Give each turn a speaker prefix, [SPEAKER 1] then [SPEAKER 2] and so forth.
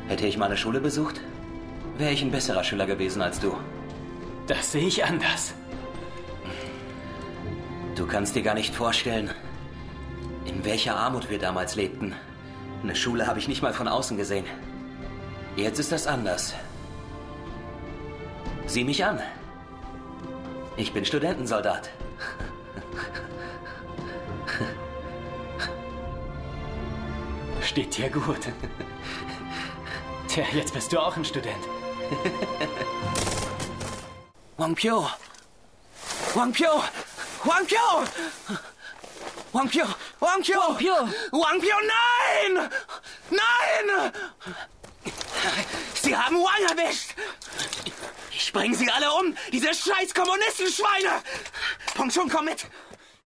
[SPEAKER 1] Hätte ich meine Schule besucht, wäre ich ein besserer Schüler gewesen als du.
[SPEAKER 2] Das sehe ich anders.
[SPEAKER 1] Du kannst dir gar nicht vorstellen, in welcher Armut wir damals lebten. Eine Schule habe ich nicht mal von außen gesehen. Jetzt ist das anders. Sieh mich an. Ich bin Studentensoldat.
[SPEAKER 2] Steht dir gut. Tja, jetzt bist du auch ein Student.
[SPEAKER 1] Wang Piu! Wang Piu! Wang Piu! Wang Piu! Wang Piu!
[SPEAKER 3] Wang Piu!
[SPEAKER 1] Wang Piu, nein! Nein! Sie haben Wang erwischt! Ich bringe sie alle um, diese scheiß Kommunistenschweine! Peng Chun, komm mit!